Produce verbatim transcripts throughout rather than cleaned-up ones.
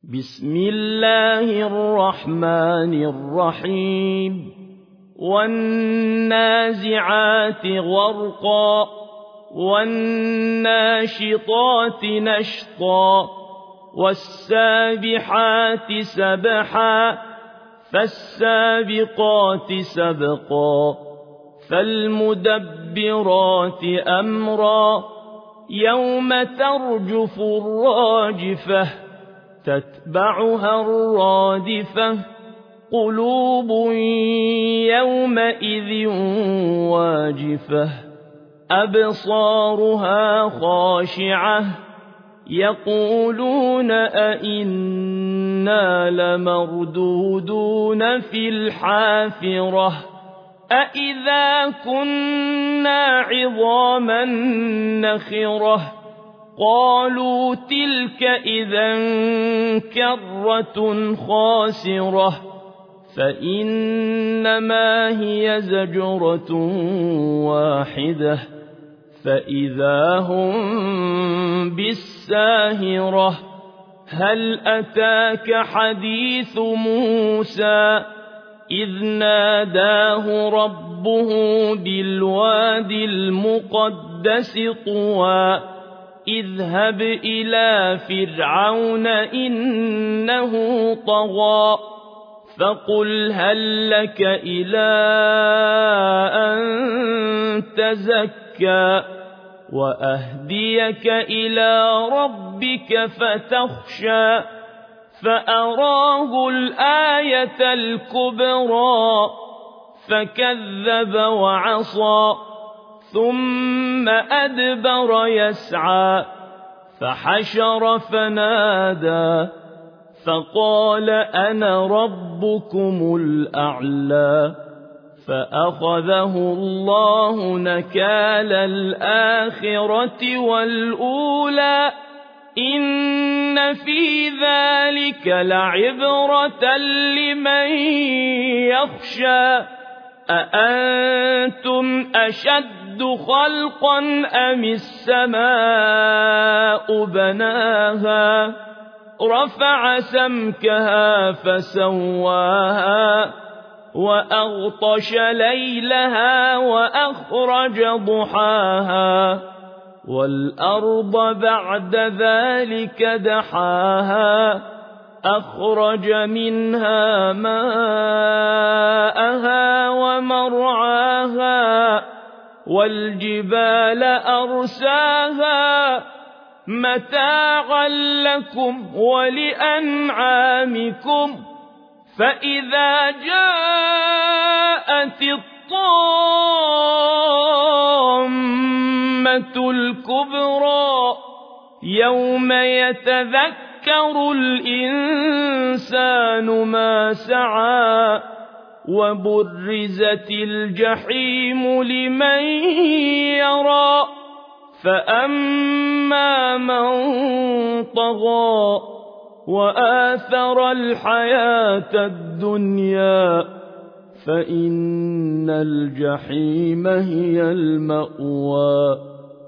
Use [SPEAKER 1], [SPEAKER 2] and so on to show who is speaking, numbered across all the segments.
[SPEAKER 1] بسم الله الرحمن الرحيم والنازعات غرقا والناشطات نشطا والسابحات سبحا فالسابقات سبقا فالمدبرات أمرا يوم ترجف الراجفة تتبعها الرادفة قلوب يومئذ واجفة أبصارها خاشعة يقولون أئنا لمردودون في الحافرة أئذا كنا عظاما نخرة قالوا تلك إذا كرة خاسرة فإنما هي زجرة واحدة فإذا هم بالساهرة هل أتاك حديث موسى إذ ناداه ربه بالواد المقدس طوى اذهب إلى فرعون إنه طغى فقل هل لك إلى أن تزكى وأهديك إلى ربك فتخشى فأراه الآية الكبرى فكذب وعصى ثم أدبر يسعى فحشر فنادى فقال أنا ربكم الأعلى فأخذه الله نكال الآخرة والأولى إن في ذلك لعبرة لمن يخشى أأنتم أشد خلقا أم السماء بناها رفع سمكها فسواها وأغطش ليلها وأخرج ضحاها والأرض بعد ذلك دحاها أخرج منها ماءها ومرعاها والجبال أرساها متاعا لكم ولأنعامكم فإذا جاءت الطامة الكبرى يوم يتذكر الإنسان ما سعى وبرزت الجحيم لمن يرى فأما من طغى وآثر الحياة الدنيا فإن الجحيم هي المأوى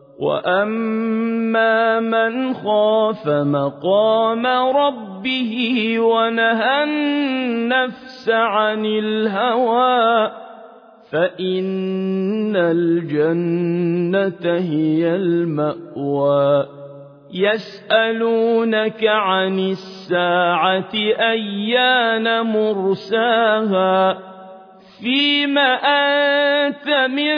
[SPEAKER 1] وأما من خاف مقام ربه ونهى النفس عن الهوى فإن الجنة هي المأوى يسألونك عن الساعة أيان مرساها فيم أنت من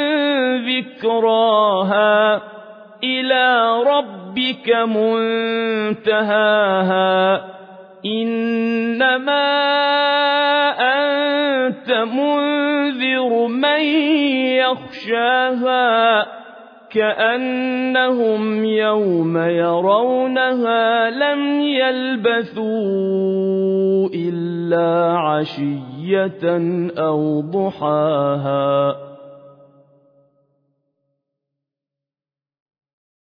[SPEAKER 1] ذكراها إلى ربك منتهاها إنما أنت منذر من يخشاها كأنهم يوم يرونها لم يلبثوا إلا عشية أو ضحاها